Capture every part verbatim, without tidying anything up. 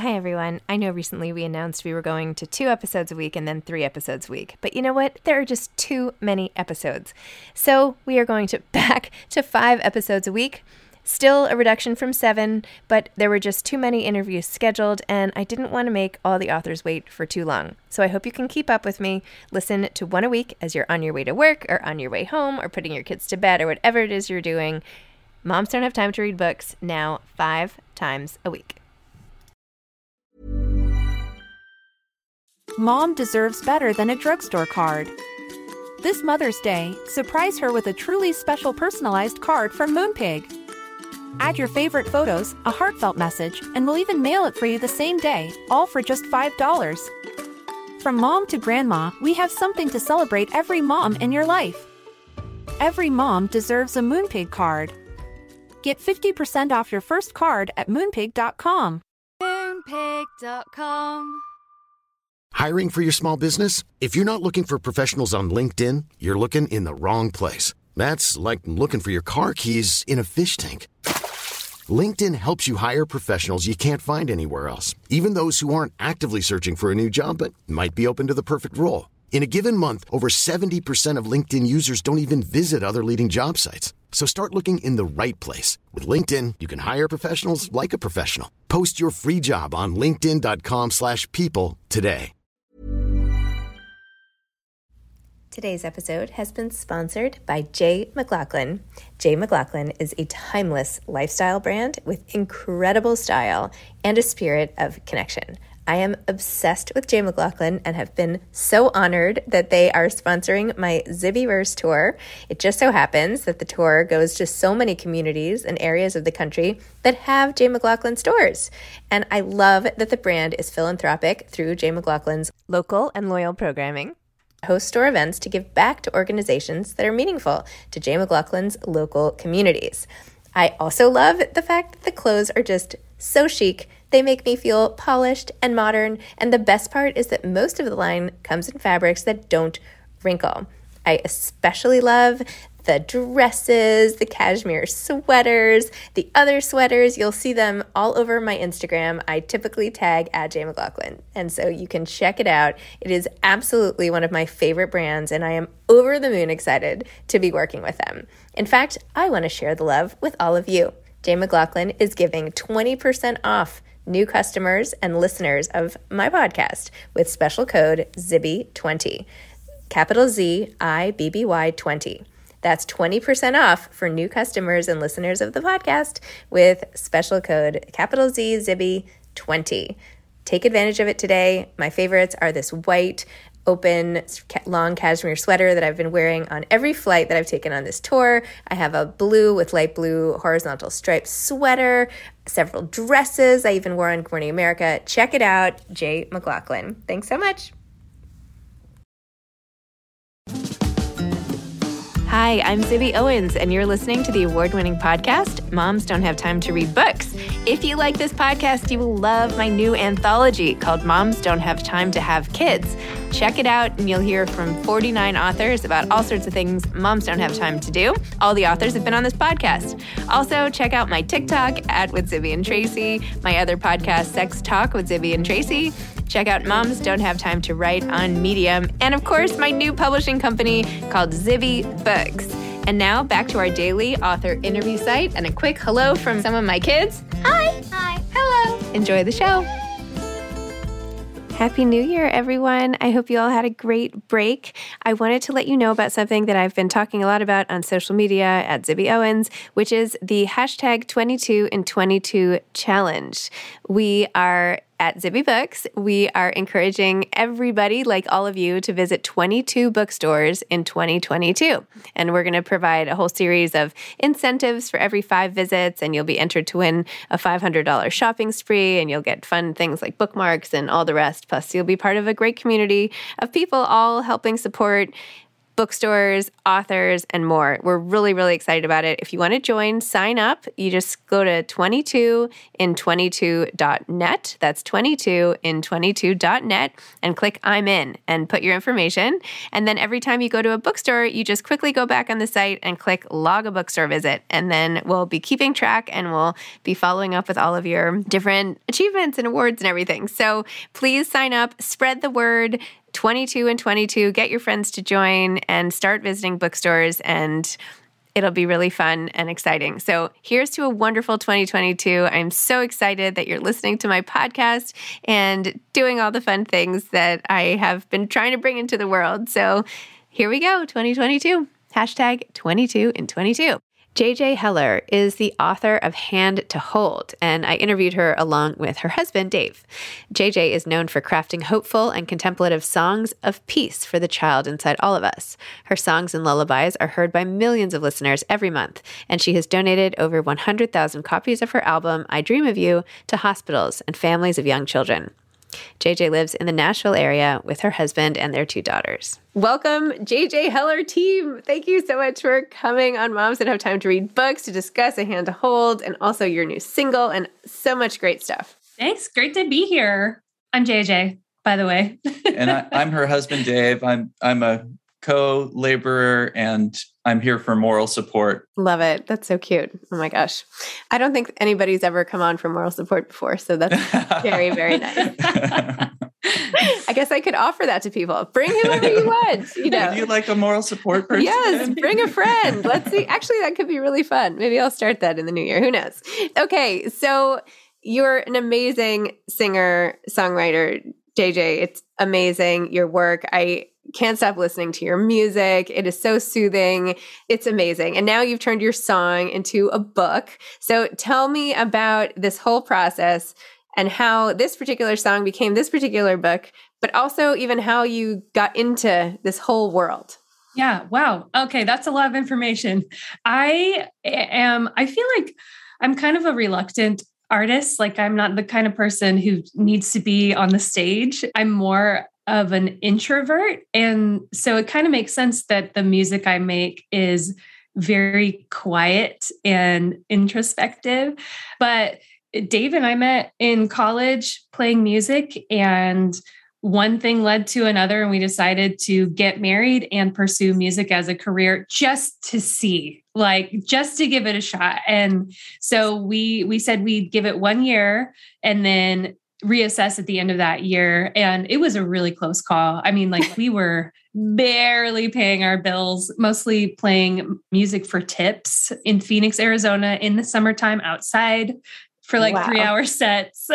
Hi, everyone. I know recently we announced we were going to two episodes a week and then three episodes a week. But you know what? There are just too many episodes. So we are going to back to five episodes a week. Still a reduction from seven, but there were just too many interviews scheduled, and I didn't want to make all the authors wait for too long. So I hope you can keep up with me. Listen to one a week as you're on your way to work or on your way home or putting your kids to bed or whatever it is you're doing. Moms Don't Have Time to Read Books, now five times a week. Mom deserves better than a drugstore card. This Mother's Day, surprise her with a truly special personalized card from Moonpig. Add your favorite photos, a heartfelt message, and we'll even mail it for you the same day, all for just five dollars. From mom to grandma, we have something to celebrate every mom in your life. Every mom deserves a Moonpig card. Get fifty percent off your first card at moonpig dot com. moonpig dot com. Hiring for your small business? If you're not looking for professionals on LinkedIn, you're looking in the wrong place. That's like looking for your car keys in a fish tank. LinkedIn helps you hire professionals you can't find anywhere else, even those who aren't actively searching for a new job but might be open to the perfect role. In a given month, over seventy percent of LinkedIn users don't even visit other leading job sites. So start looking in the right place. With LinkedIn, you can hire professionals like a professional. Post your free job on linkedin dot com slash people today. Today's episode has been sponsored by J. McLaughlin. J. McLaughlin is a timeless lifestyle brand with incredible style and a spirit of connection. I am obsessed with J. McLaughlin and have been so honored that they are sponsoring my Zibbyverse tour. It just so happens that the tour goes to so many communities and areas of the country that have J. McLaughlin stores. And I love that the brand is philanthropic through J. McLaughlin's local and loyal programming. Host store events to give back to organizations that are meaningful to J. McLaughlin's local communities. I also love the fact that the clothes are just so chic. They make me feel polished and modern, and the best part is that most of the line comes in fabrics that don't wrinkle. I especially love the dresses, the cashmere sweaters, the other sweaters. You'll see them all over my Instagram. I typically tag at J. McLaughlin, and so you can check it out. It is absolutely one of my favorite brands, and I am over the moon excited to be working with them. In fact, I want to share the love with all of you. J. McLaughlin is giving twenty percent off new customers and listeners of my podcast with special code Zibby twenty, capital Z I B B Y twenty. That's twenty percent off for new customers and listeners of the podcast with special code capital Z Zibby twenty. Take advantage of it today. My favorites are this white, open, long cashmere sweater that I've been wearing on every flight that I've taken on this tour. I have a blue with light blue horizontal striped sweater, several dresses I even wore on Good Morning America. Check it out, J. McLaughlin. Thanks so much. Hi, I'm Zibby Owens, and you're listening to the award-winning podcast, Moms Don't Have Time to Read Books. If you like this podcast, you will love my new anthology called Moms Don't Have Time to Have Kids. Check it out, and you'll hear from forty-nine authors about all sorts of things moms don't have time to do. All the authors have been on this podcast. Also, check out my TikTok, at with Zibby and Tracy, my other podcast, Sex Talk with Zibby and Tracy. Check out Moms Don't Have Time to Write on Medium. And of course, my new publishing company called Zibby Books. And now back to our daily author interview site and a quick hello from some of my kids. Hi. Hi. Hello. Enjoy the show. Happy New Year, everyone. I hope you all had a great break. I wanted to let you know about something that I've been talking a lot about on social media at Zibby Owens, which is the hashtag twenty-two in twenty-two challenge. We are at Zibby Books, we are encouraging everybody, like all of you, to visit twenty-two bookstores in twenty twenty-two. And we're going to provide a whole series of incentives for every five visits, and you'll be entered to win a five hundred dollars shopping spree, and you'll get fun things like bookmarks and all the rest. Plus, you'll be part of a great community of people all helping support bookstores, authors, and more. We're really, really excited about it. If you want to join, sign up. You just go to twenty-two in twenty-two dot net. That's twenty-two in twenty-two dot net and click I'm in and put your information. And then every time you go to a bookstore, you just quickly go back on the site and click log a bookstore visit. And then we'll be keeping track and we'll be following up with all of your different achievements and awards and everything. So please sign up, spread the word. twenty-two and twenty-two, get your friends to join and start visiting bookstores, and it'll be really fun and exciting. So here's to a wonderful twenty twenty-two. I'm so excited that you're listening to my podcast and doing all the fun things that I have been trying to bring into the world. So here we go, twenty twenty-two. Hashtag twenty-two in twenty-two. J J Heller is the author of Hand to Hold, and I interviewed her along with her husband, Dave. J J is known for crafting hopeful and contemplative songs of peace for the child inside all of us. Her songs and lullabies are heard by millions of listeners every month, and she has donated over one hundred thousand copies of her album, I Dream of You, to hospitals and families of young children. J J lives in the Nashville area with her husband and their two daughters. Welcome, J J Heller team. Thank you so much for coming on Moms That Have Time to Read Books to discuss A Hand to Hold and also your new single and so much great stuff. Thanks. Great to be here. I'm J J, by the way. And I, I'm her husband, Dave. I'm I'm a co-laborer and I'm here for moral support. Love it. That's so cute. Oh my gosh. I don't think anybody's ever come on for moral support before. So that's very, very nice. I guess I could offer that to people. Bring whoever you want. You know. Would you like a moral support person? Yes, bring a friend. Let's see. Actually, that could be really fun. Maybe I'll start that in the new year. Who knows? Okay. So you're an amazing singer, songwriter, J J. It's amazing, your work. I can't stop listening to your music. It is so soothing. It's amazing. And now you've turned your song into a book. So tell me about this whole process and how this particular song became this particular book, but also even how you got into this whole world. Yeah. Wow. Okay. That's a lot of information. I am, I feel like I'm kind of a reluctant artist. Like I'm not the kind of person who needs to be on the stage. I'm more of an introvert. And so it kind of makes sense that the music I make is very quiet and introspective. But Dave and I met in college playing music, and one thing led to another, and we decided to get married and pursue music as a career just to see, like just to give it a shot. And so we we said we'd give it one year and then reassess at the end of that year. And it was a really close call. I mean, like we were barely paying our bills, mostly playing music for tips in Phoenix, Arizona in the summertime outside for like wow. three hour sets.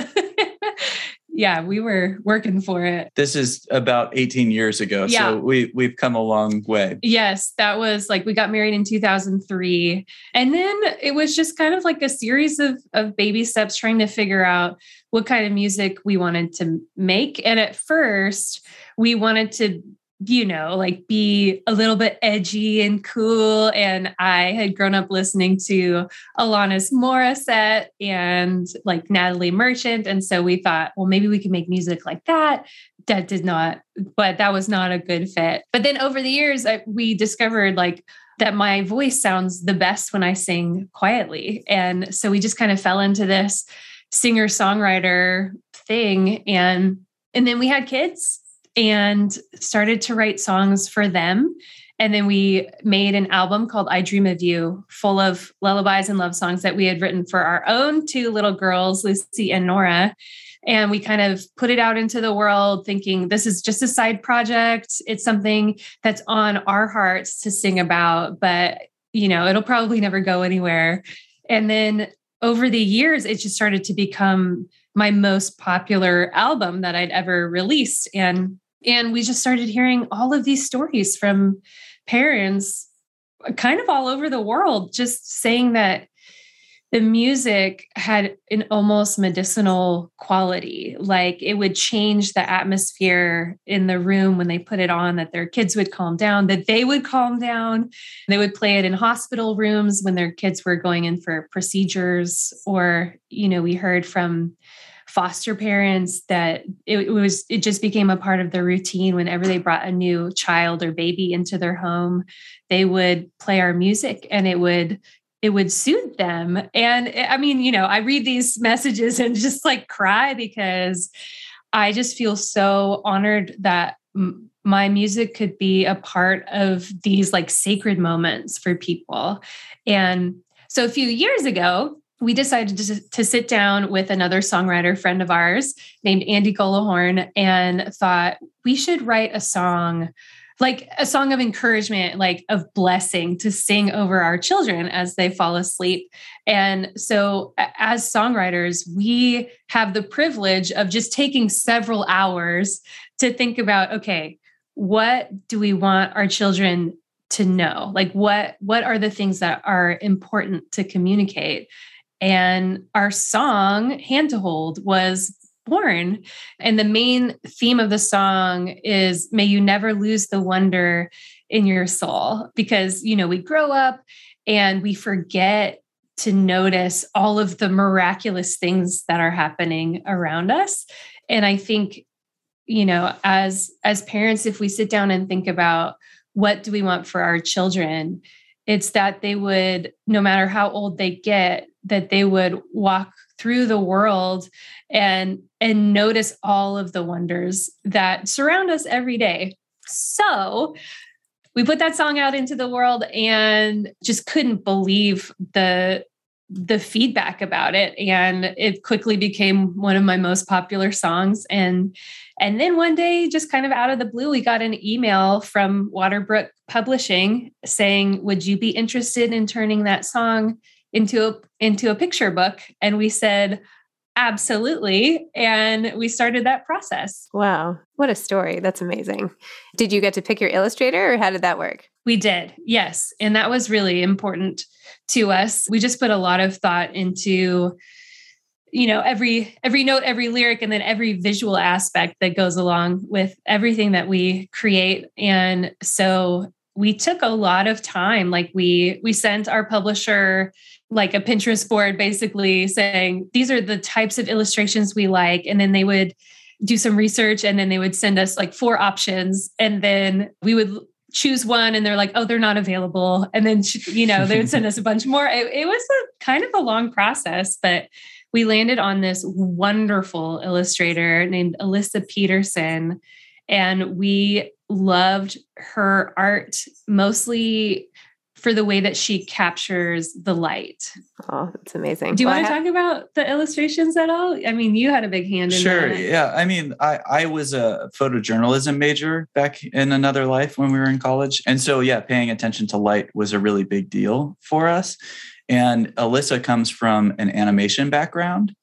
Yeah, we were working for it. This is about eighteen years ago. Yeah. So we, we've come a long way. Yes, that was like, we got married in two thousand three. And then it was just kind of like a series of, of baby steps trying to figure out what kind of music we wanted to make. And at first we wanted to, you know, like be a little bit edgy and cool. And I had grown up listening to Alanis Morissette and like Natalie Merchant. And so we thought, well, maybe we can make music like that. That did not, but that was not a good fit. But then over the years, I, we discovered like that my voice sounds the best when I sing quietly. And so we just kind of fell into this singer-songwriter thing. And, and then we had kids and started to write songs for them. And then we made an album called I Dream of You, full of lullabies and love songs that we had written for our own two little girls, Lucy and Nora. And we kind of put it out into the world thinking this is just a side project. It's something that's on our hearts to sing about, but you know, it'll probably never go anywhere. And then over the years, it just started to become my most popular album that I'd ever released. And, and we just started hearing all of these stories from parents kind of all over the world, just saying that the music had an almost medicinal quality. Like it would change the atmosphere in the room when they put it on, that their kids would calm down, that they would calm down. They would play it in hospital rooms when their kids were going in for procedures. Or, you know, we heard from foster parents that it, it was, it just became a part of their routine. Whenever they brought a new child or baby into their home, they would play our music and it would, it would soothe them. And I mean, you know, I read these messages and just like cry because I just feel so honored that m- my music could be a part of these like sacred moments for people. And so a few years ago, we decided to, to sit down with another songwriter friend of ours named Andy Golahorn and thought we should write a song, like a song of encouragement, like of blessing to sing over our children as they fall asleep. And so as songwriters, we have the privilege of just taking several hours to think about, okay, what do we want our children to know? Like what, what are the things that are important to communicate? And our song, Hand to Hold, was born. And the main theme of the song is, may you never lose the wonder in your soul. Because, you know, we grow up and we forget to notice all of the miraculous things that are happening around us. And I think, you know, as, as parents, if we sit down and think about what do we want for our children, it's that they would, no matter how old they get, that they would walk through the world and, and notice all of the wonders that surround us every day. So we put that song out into the world and just couldn't believe the, the feedback about it. And it quickly became one of my most popular songs. And, and then one day, just kind of out of the blue, we got an email from Waterbrook Publishing saying, would you be interested in turning that song into a, into a picture book? And we said, absolutely. And we started that process. Wow. What a story. That's amazing. Did you get to pick your illustrator or how did that work? We did. Yes. And that was really important to us. We just put a lot of thought into, you know, every, every note, every lyric, and then every visual aspect that goes along with everything that we create. And so we took a lot of time. Like we, we sent our publisher like a Pinterest board, basically saying, these are the types of illustrations we like. And then they would do some research and then they would send us like four options. And then we would choose one and they're like, oh, they're not available. And then, you know, they would send us a bunch more. It, it was a kind of a long process, but we landed on this wonderful illustrator named Alyssa Peterson. And we loved her art mostly for the way that she captures the light. Oh, that's amazing. Do you well, want to have- talk about the illustrations at all? I mean, you had a big hand in Sure. that. Yeah. I mean, I, I was a photojournalism major back in another life when we were in college. And so, yeah, paying attention to light was a really big deal for us. And Alyssa comes from an animation background.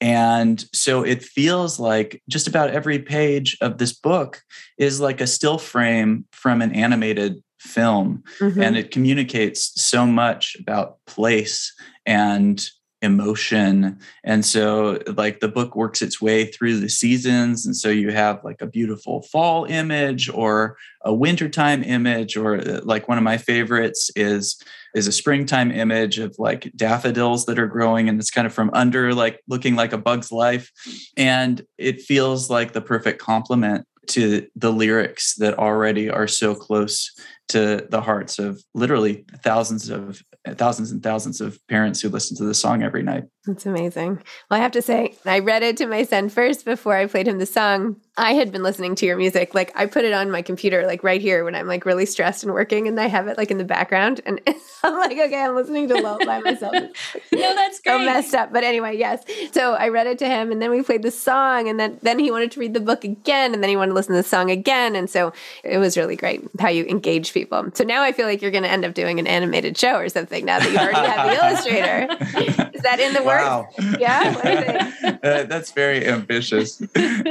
And so it feels like just about every page of this book is like a still frame from an animated film. Mm-hmm. And it communicates so much about place and emotion. And so like the book works its way through the seasons. And so you have like a beautiful fall image or a wintertime image, or like one of my favorites is is a springtime image of like daffodils that are growing. And it's kind of from under, like looking like a bug's life. And it feels like the perfect complement to the lyrics that already are so close to the hearts of literally thousands of thousands and thousands of parents who listen to the song every night. That's amazing. Well, I have to say, I read it to my son first before I played him the song. I had been listening to your music. Like I put it on my computer, like right here when I'm like really stressed and working, and I have it like in the background. And I'm like, okay, I'm listening to Love by myself. No, that's great. So messed up. But anyway, yes. So I read it to him and then we played the song, and then, then he wanted to read the book again, and then he wanted to listen to the song again. And so it was really great how you engage people. So now I feel like you're going to end up doing an animated show or something now that you already have the illustrator. Is that in the works? Wow. Yeah. What do you think? Uh, that's very ambitious.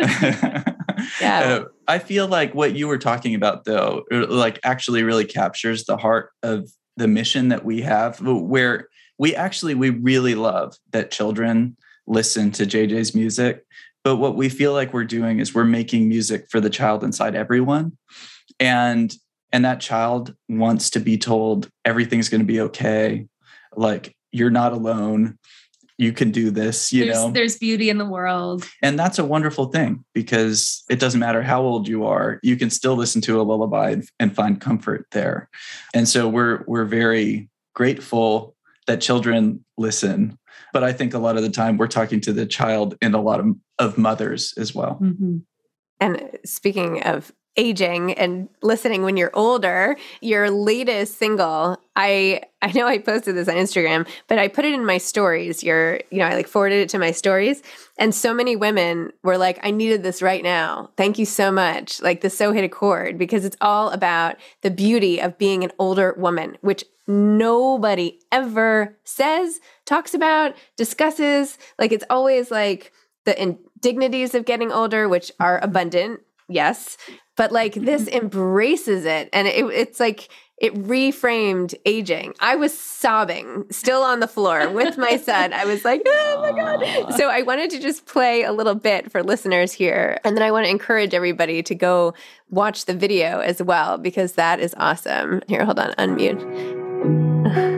Yeah. Uh, I feel like what you were talking about, though, like actually really captures the heart of the mission that we have, where we actually, we really love that children listen to J J's music. But what we feel like we're doing is we're making music for the child inside everyone. And, and that child wants to be told everything's going to be okay. Like, you're not alone. you can do this, you there's, know, there's beauty in the world. And that's a wonderful thing because it doesn't matter how old you are, you can still listen to a lullaby and, and find comfort there. And so we're, we're very grateful that children listen. But I think a lot of the time we're talking to the child and a lot of, of mothers as well. Mm-hmm. And speaking of aging and listening when you're older, your latest single, I I know I posted this on Instagram, but I put it in my stories. Your, you know, I like forwarded it to my stories. And so many women were like, I needed this right now. Thank you so much. Like this so hit a chord because it's all about the beauty of being an older woman, which nobody ever says, talks about, discusses. Like it's always like the indignities of getting older, which are abundant. Yes. But like this embraces it. And it, it's like, it reframed aging. I was sobbing still on the floor with my son. I was like, oh my God. So I wanted to just play a little bit for listeners here. And then I want to encourage everybody to go watch the video as well, because that is awesome. Here, hold on, unmute.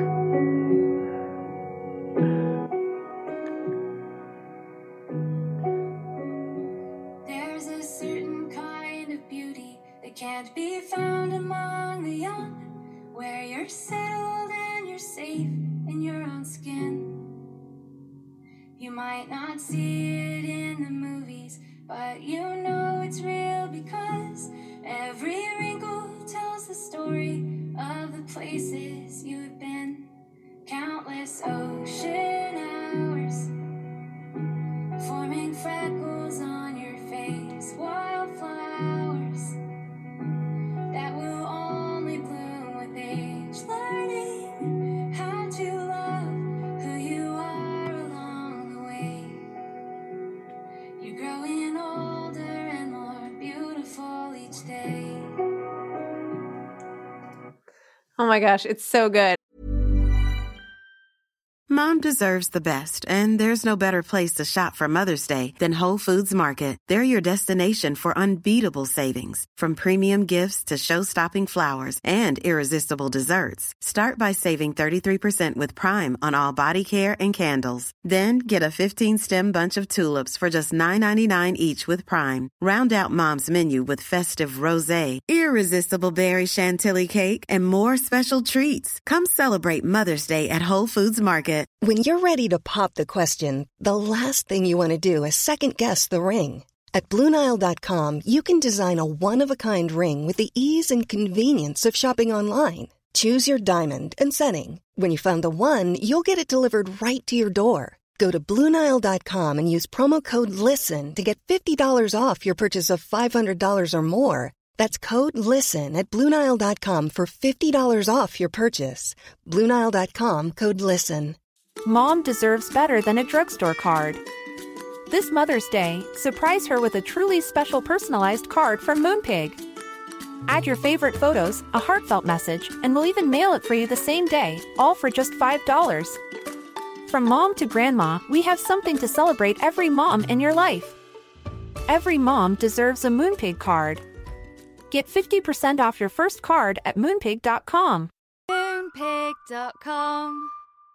Can't be found among the young, where you're settled and you're safe in your own skin. You might not see it in the movies, but you know it's real because every wrinkle tells the story of the places you've been. Countless ocean hours, forming freckles on your face, wildflowers that will only bloom with age, learning how to love who you are along the way. You're growing older and more beautiful each day. Oh my gosh, it's so good. Mom deserves the best, and there's no better place to shop for Mother's Day than Whole Foods Market. They're your destination for unbeatable savings, from premium gifts to show-stopping flowers and irresistible desserts. Start by saving thirty-three percent with Prime on all body care and candles. Then get a fifteen-stem bunch of tulips for just nine ninety-nine each with Prime. Round out Mom's menu with festive rosé, irresistible berry chantilly cake, and more special treats. Come celebrate Mother's Day at Whole Foods Market. When you're ready to pop the question, the last thing you want to do is second-guess the ring. At Blue Nile dot com, you can design a one-of-a-kind ring with the ease and convenience of shopping online. Choose your diamond and setting. When you find the one, you'll get it delivered right to your door. Go to Blue Nile dot com and use promo code LISTEN to get fifty dollars off your purchase of five hundred dollars or more. That's code LISTEN at Blue Nile dot com for fifty dollars off your purchase. Blue Nile dot com, code LISTEN. Mom deserves better than a drugstore card. This Mother's Day, surprise her with a truly special personalized card from Moonpig. Add your favorite photos, a heartfelt message, and we'll even mail it for you the same day, all for just five dollars. From mom to grandma, we have something to celebrate every mom in your life. Every mom deserves a Moonpig card. Get fifty percent off your first card at moonpig dot com. moonpig dot com.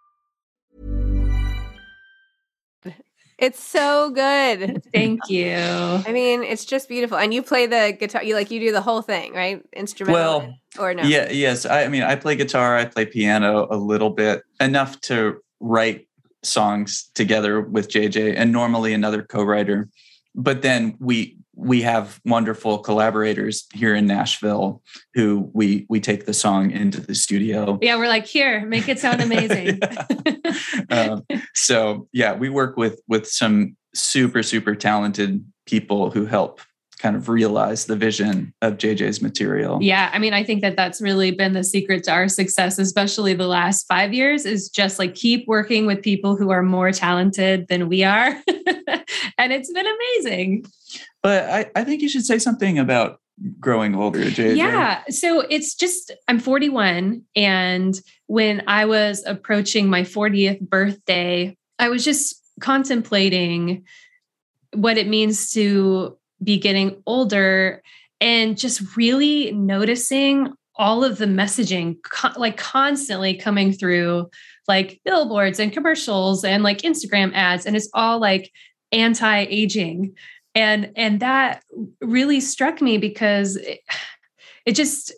It's so good. Thank you. I mean, it's just beautiful. And you play the guitar, you like, you do the whole thing, right? Instrumental Well, or no? Yeah, yes. I, I mean, I play guitar, I play piano a little bit, enough to write songs together with J J and normally another co-writer. But then we we have wonderful collaborators here in Nashville who we we take the song into the studio. Yeah, we're like, here, make it sound amazing. um, so yeah, we work with with some super, super talented people who help kind of realize the vision of J J's material. Yeah. I mean, I think that that's really been the secret to our success, especially the last five years, is just like keep working with people who are more talented than we are. And it's been amazing. But I, I think you should say something about growing older, J J. Yeah. So it's just, I'm forty-one. And when I was approaching my fortieth birthday, I was just contemplating what it means to be getting older and just really noticing all of the messaging co- like constantly coming through like billboards and commercials and like Instagram ads. And it's all like anti-aging. And, and that really struck me because it, it just,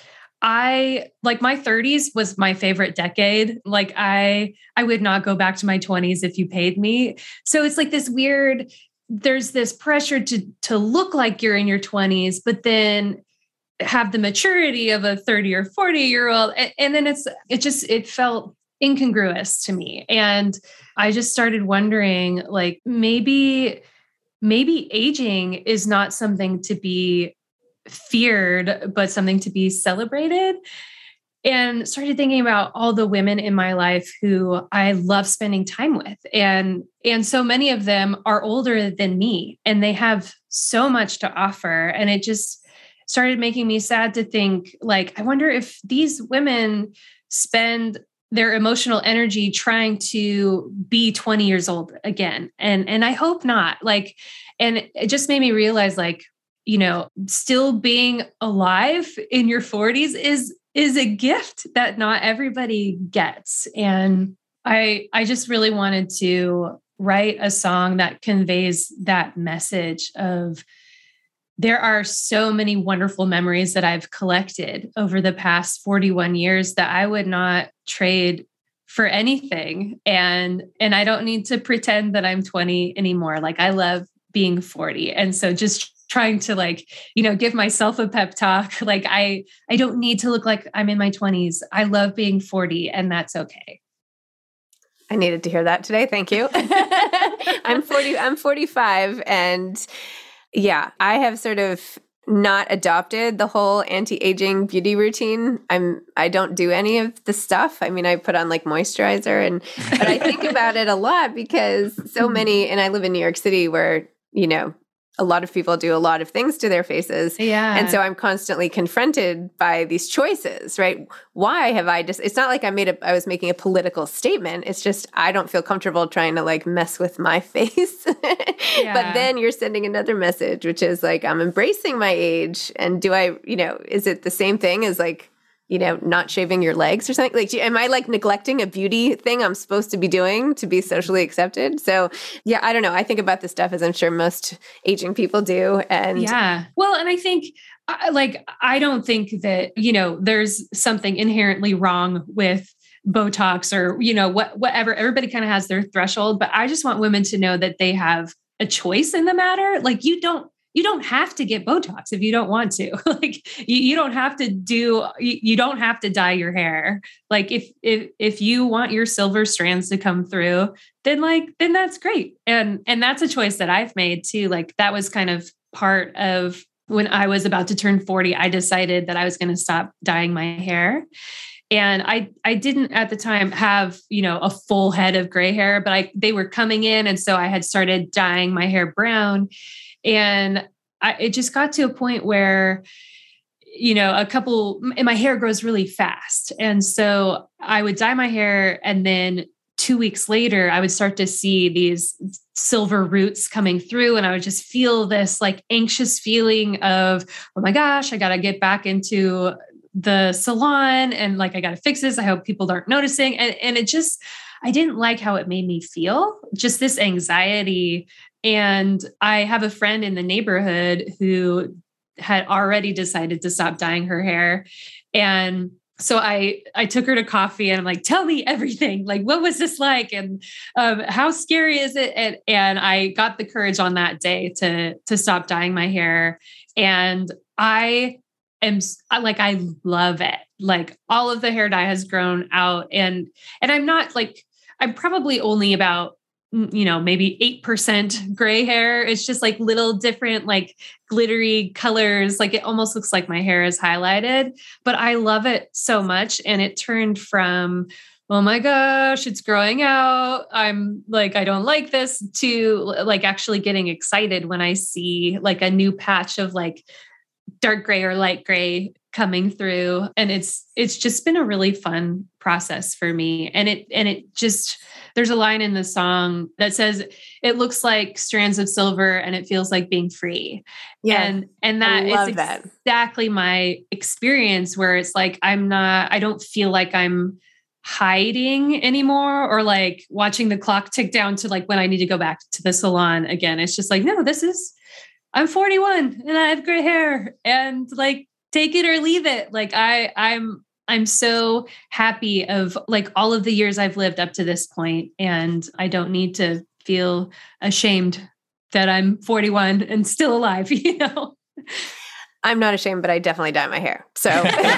I like my thirties was my favorite decade. Like I, I would not go back to my twenties if you paid me. So it's like this weird, there's this pressure to, to look like you're in your twenties, but then have the maturity of a thirty or forty year old. And, and then it's, it just, it felt incongruous to me. And I just started wondering, like, maybe, maybe aging is not something to be feared, but something to be celebrated. And started thinking about all the women in my life who I love spending time with. And, and so many of them are older than me and they have so much to offer. And it just started making me sad to think, like, I wonder if these women spend their emotional energy trying to be twenty years old again. And, and I hope not. Like, and it just made me realize, like, you know, still being alive in your forties is, is a gift that not everybody gets. And I, I just really wanted to write a song that conveys that message of, there are so many wonderful memories that I've collected over the past forty-one years that I would not trade for anything. And, and I don't need to pretend that I'm twenty anymore. Like, I love being forty. And so just trying to, like, you know, give myself a pep talk. Like, I, I don't need to look like I'm in my twenties. I love being forty, and that's okay. I needed to hear that today. Thank you. I'm forty, I'm forty-five, and yeah, I have sort of not adopted the whole anti-aging beauty routine. I'm, I don't do any of the stuff. I mean, I put on like moisturizer, and, but I think about it a lot because so many, and I live in New York City where, you know, a lot of people do a lot of things to their faces. Yeah. And so I'm constantly confronted by these choices, right? Why have I just, it's not like I made a, I was making a political statement. It's just, I don't feel comfortable trying to like mess with my face. Yeah. But then you're sending another message, which is like, I'm embracing my age. And do I, you know, is it the same thing as like, you know, not shaving your legs or something? Like, am I like neglecting a beauty thing I'm supposed to be doing to be socially accepted? So yeah, I don't know. I think about this stuff as I'm sure most aging people do. And yeah, well, and I think like, I don't think that, you know, there's something inherently wrong with Botox or, you know, what, whatever, everybody kind of has their threshold, but I just want women to know that they have a choice in the matter. Like, you don't, You don't have to get Botox if you don't want to. Like, you, you don't have to do, you, you don't have to dye your hair. Like, if, if, if you want your silver strands to come through, then like, then that's great. And, and that's a choice that I've made too. Like, that was kind of part of when I was about to turn forty, I decided that I was going to stop dyeing my hair. And I, I didn't at the time have, you know, a full head of gray hair, but I, they were coming in. And so I had started dyeing my hair brown. And I, it just got to a point where, you know, a couple, and my hair grows really fast. And so I would dye my hair, and then two weeks later, I would start to see these silver roots coming through. And I would just feel this like anxious feeling of, oh my gosh, I got to get back into the salon. And like, I got to fix this. I hope people aren't noticing. And, and it just, I didn't like how it made me feel, just this anxiety. And I have a friend in the neighborhood who had already decided to stop dyeing her hair. And so I, I took her to coffee, and I'm like, tell me everything. Like, what was this like? And um, how scary is it? And, and I got the courage on that day to, to stop dyeing my hair. And I am like, I love it. Like, all of the hair dye has grown out, and, and I'm not like, I'm probably only about, you know, maybe eight percent gray hair. It's just like little different, like glittery colors. Like, it almost looks like my hair is highlighted, but I love it so much. And it turned from, oh my gosh, it's growing out, I'm like, I don't like this, to like actually getting excited when I see like a new patch of like dark gray or light gray coming through. And it's, it's just been a really fun process for me. And it, and it just, there's a line in the song that says, it looks like strands of silver and it feels like being free. Yeah. And, and that I love is that. exactly my experience, where it's like, I'm not, I don't feel like I'm hiding anymore, or like watching the clock tick down to like when I need to go back to the salon again. It's just like, no, this is, I'm forty-one and I have gray hair, and like, take it or leave it. Like I, I'm, I'm so happy of like all of the years I've lived up to this point, and I don't need to feel ashamed that I'm forty-one and still alive, you know? I'm not ashamed, but I definitely dye my hair. So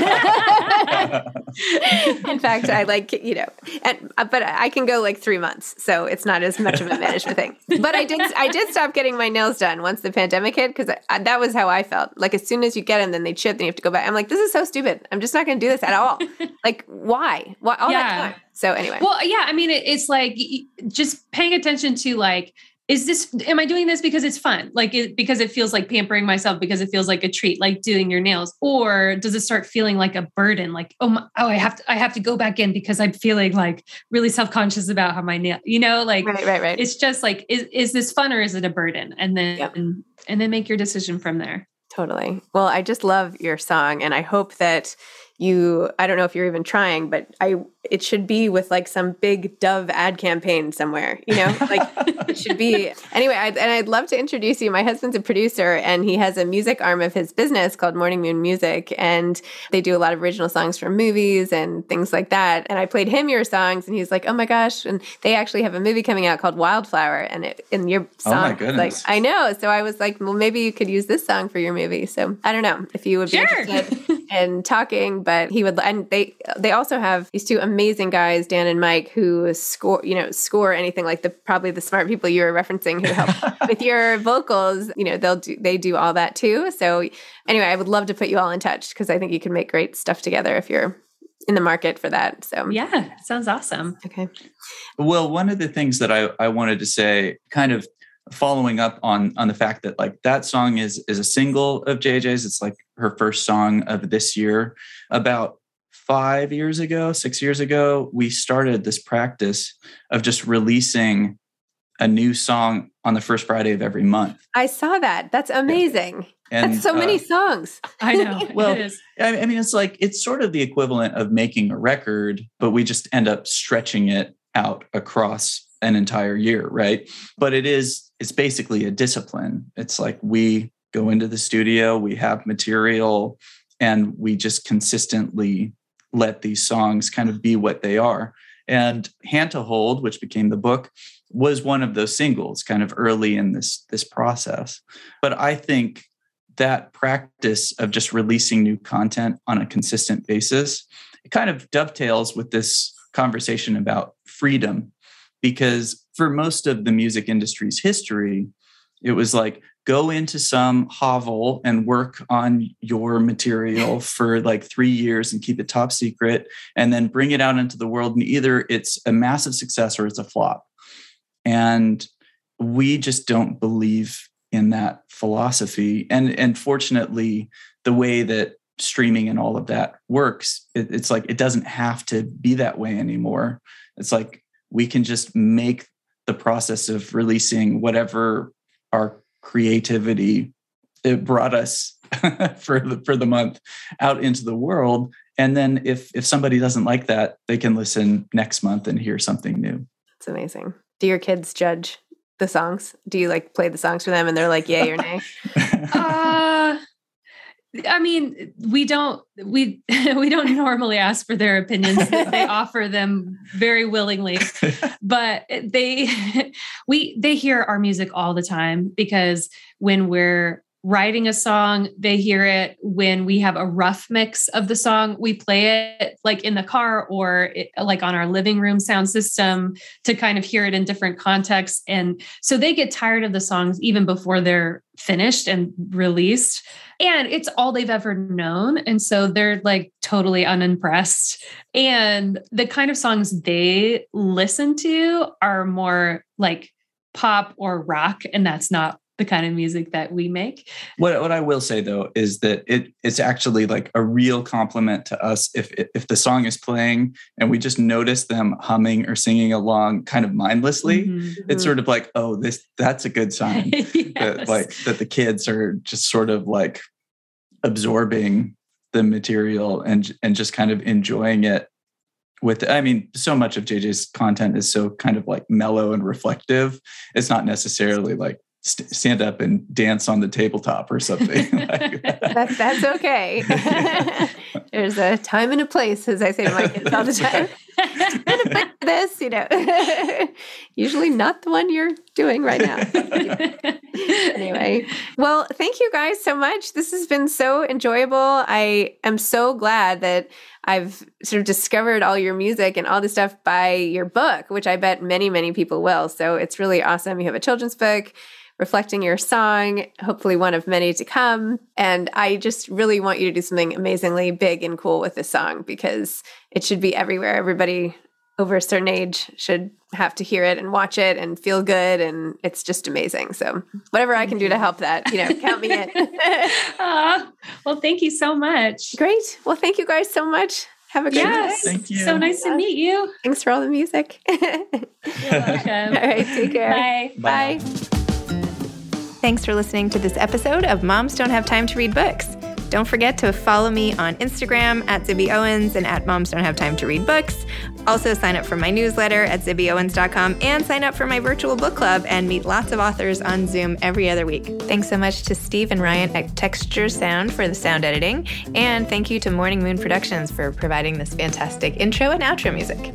in fact, I like, you know, and, but I can go like three months. So it's not as much of a management thing, but I did, I did stop getting my nails done once the pandemic hit. Cause I, that was how I felt. Like as soon as you get them, then they chip, then you have to go back. I'm like, this is so stupid. I'm just not going to do this at all. Like why, why all Yeah. that time? So anyway. Well, yeah, I mean, it, it's like just paying attention to like, is this, am I doing this because it's fun? Like, it, because it feels like pampering myself, because it feels like a treat, like doing your nails, or does it start feeling like a burden? Like, oh, my, oh, I have to, I have to go back in because I'm feeling like really self-conscious about how my nail, you know, like, right, right, right. It's just like, is, is this fun or is it a burden? And then, Yep. and, and then make your decision from there. Totally. Well, I just love your song, and I hope that you, I don't know if you're even trying, but I, it should be with like some big Dove ad campaign somewhere, you know, like it should be. Anyway, I, and I'd love to introduce you. My husband's a producer, and he has a music arm of his business called Morning Moon Music. And they do a lot of original songs for movies and things like that. And I played him your songs, and he's like, oh my gosh. And they actually have a movie coming out called Wildflower. And it, in your song, oh my like, goodness. I know. So I was like, well, maybe you could use this song for your movie. So I don't know if you would be Sure. interested in talking, but he would, and they, they also have these two amazing guys, Dan and Mike, who score, you know, score anything, like the, probably the smart people you were referencing who help with your vocals, you know, they'll do, they do all that too. So anyway, I would love to put you all in touch, because I think you can make great stuff together if you're in the market for that. So Yeah, sounds awesome. Okay. Well, one of the things that I, I wanted to say, kind of following up on, on the fact that like that song is, is a single of J J's. It's like her first song of this year. About five years ago, six years ago, we started this practice of just releasing a new song on the first Friday of every month. I saw that. That's amazing. And, That's so many uh, songs. I know. Well, it is. I I mean, it's like, it's sort of the equivalent of making a record, but we just end up stretching it out across an entire year, right? But it is, it's basically a discipline. It's like we go into the studio, we have material, and we just consistently let these songs kind of be what they are. And Hand to Hold, which became the book, was one of those singles kind of early in this, this process. But I think that practice of just releasing new content on a consistent basis, it kind of dovetails with this conversation about freedom, because for most of the music industry's history, it was like, go into some hovel and work on your material for like three years and keep it top secret, and then bring it out into the world. And either it's a massive success or it's a flop. And we just don't believe in that philosophy. And, and fortunately, the way that streaming and all of that works, it, it's like, it doesn't have to be that way anymore. It's like, we can just make the process of releasing whatever our creativity it brought us for the for the month out into the world. And then if if somebody doesn't like that, they can listen next month and hear something new. It's amazing. Do your kids judge the songs? Do you like play the songs for them and they're like, yay or nay? uh, I mean, we don't we we don't normally ask for their opinions. They offer them very willingly, but they we they hear our music all the time, because when we're writing a song, they hear it. When we have a rough mix of the song, we play it like in the car or it, like on our living room sound system to kind of hear it in different contexts. And so they get tired of the songs even before they're finished and released. And it's all they've ever known. And so they're like totally unimpressed. And the kind of songs they listen to are more like pop or rock. And that's not the kind of music that we make. What what I will say though is that it it's actually like a real compliment to us if if the song is playing and we just notice them humming or singing along kind of mindlessly. Mm-hmm. It's sort of like, oh, this that's a good sign. Yes. that like that the kids are just sort of like absorbing the material and and just kind of enjoying it. With, I mean, so much of J J's content is so kind of like mellow and reflective. It's not necessarily like st- stand up and dance on the tabletop or something. like that. That's, that's okay. There's a time and a place, as I say to my kids all the time. This, you know, usually not the one you're doing right now. Anyway, well, thank you guys so much. This has been so enjoyable. I am so glad that I've sort of discovered all your music and all this stuff by your book, which I bet many, many people will. So it's really awesome. You have a children's book reflecting your song, hopefully one of many to come. And I just really want you to do something amazingly big and cool with this song because it should be everywhere. Everybody over a certain age should have to hear it and watch it and feel good. And it's just amazing. So whatever I can do to help that, you know, count me in. uh, well, thank you so much. Great. Well, thank you guys so much. Have a great yes. day. Thank you. So nice to meet you. Thanks for all the music. You're welcome. All right. Take care. Bye. Bye. Thanks for listening to this episode of Moms Don't Have Time to Read Books. Don't forget to follow me on Instagram at Zibby Owens and at Moms Don't Have Time to Read Books. Also sign up for my newsletter at zibby owens dot com and sign up for my virtual book club and meet lots of authors on Zoom every other week. Thanks so much to Steve and Ryan at Texture Sound for the sound editing. And thank you to Morning Moon Productions for providing this fantastic intro and outro music.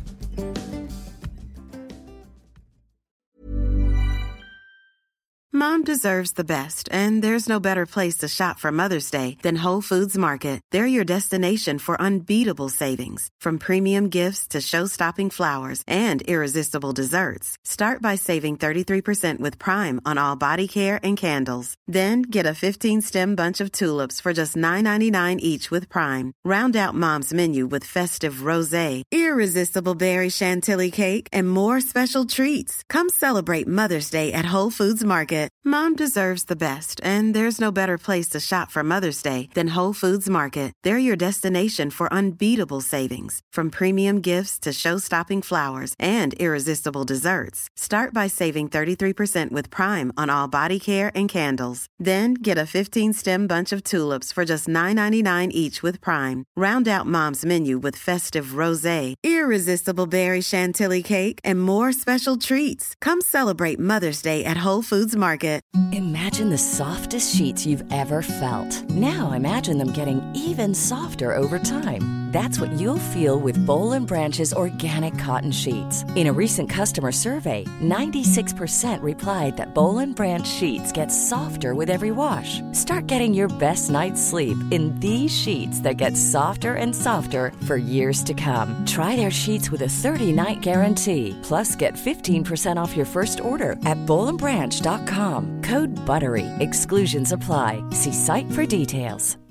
Mom deserves the best, and there's no better place to shop for Mother's Day than Whole Foods Market. They're your destination for unbeatable savings, from premium gifts to show-stopping flowers and irresistible desserts. Start by saving thirty-three percent with Prime on all body care and candles. Then get a fifteen-stem bunch of tulips for just nine ninety-nine each with Prime. Round out Mom's menu with festive rosé, irresistible berry chantilly cake, and more special treats. Come celebrate Mother's Day at Whole Foods Market. Mom deserves the best, and there's no better place to shop for Mother's Day than Whole Foods Market. They're your destination for unbeatable savings, from premium gifts to show-stopping flowers and irresistible desserts. Start by saving thirty-three percent with Prime on all body care and candles. Then get a fifteen-stem bunch of tulips for just nine ninety-nine each with Prime. Round out Mom's menu with festive rosé, irresistible berry chantilly cake, and more special treats. Come celebrate Mother's Day at Whole Foods Market. Imagine the softest sheets you've ever felt. Now imagine them getting even softer over time. That's what you'll feel with Boll and Branch's organic cotton sheets. In a recent customer survey, ninety-six percent replied that Boll and Branch sheets get softer with every wash. Start getting your best night's sleep in these sheets that get softer and softer for years to come. Try their sheets with a thirty-night guarantee. Plus, get fifteen percent off your first order at boll and branch dot com. Code BUTTERY. Exclusions apply. See site for details.